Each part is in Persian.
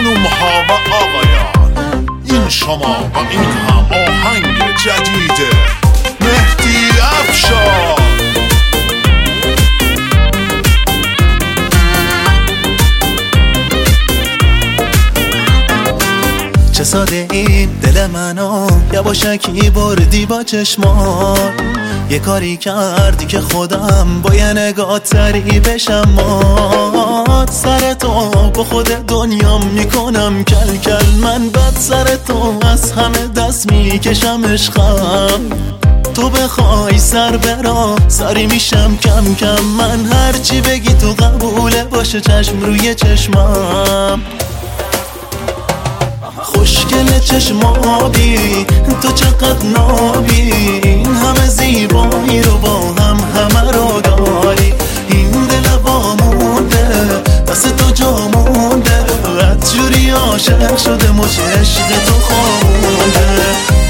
خانوم ها و آقایان، این شما و این هم آهنگ جدید مهدی افشار. چه ساده این دل منو یواشکی بردی با چشمان، یه کاری کردی که خودم با یه نگاه تری بشم مات. سر تو با خود دنیا میکنم کل کل، من بد سر تو از همه دست میکشم عشقم. تو بخوای سر برا سری میشم کم کم، من هرچی بگی تو قبوله باشه چشم روی چشمم. خوشگل چشمابی تو چقدر نابی، این همه زیبایی رو با هم همه رو داری. این دل وامونده دست تو جا مونده، قد جوری عاشق شده مچ عشق تو خوابونده.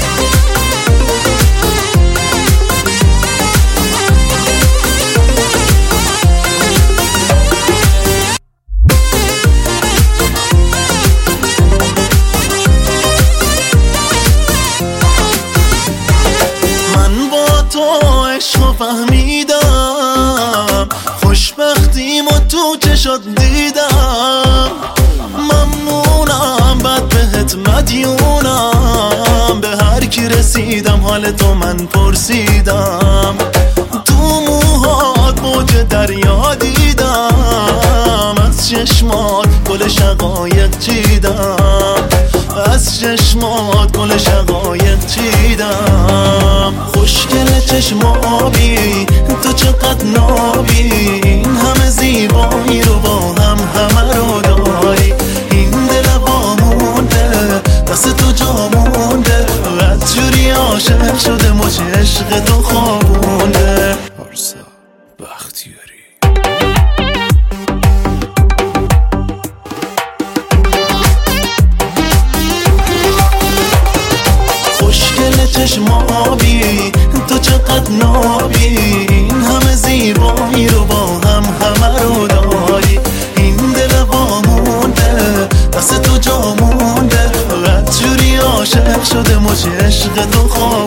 عشقو فهمیدم، خوشبختیمو تو چشات دیدم. ممنونم بد بهت مدیونم، به هر کی رسیدم حال تو من پرسیدم. تو موهات موج دریا دیدم، از چشمات گل شقایق چیدم، از چشمات گل شقایق چیدم. خوشگل چشمابی تو چقدر نابی، این همه زیبایی رو با هم همه رو داری. این دل وامونده دست تو جا مونده، قد جوری عاشق شده مچ عشق تو خوابونده. پارسا بختیاری. چشمابی تو چقدر نابی، این همه زیبایی رو با هم همه رو داری. این دل وامونده دست تو جا مونده، قد جوری عاشق شده مچ عشق تو خواب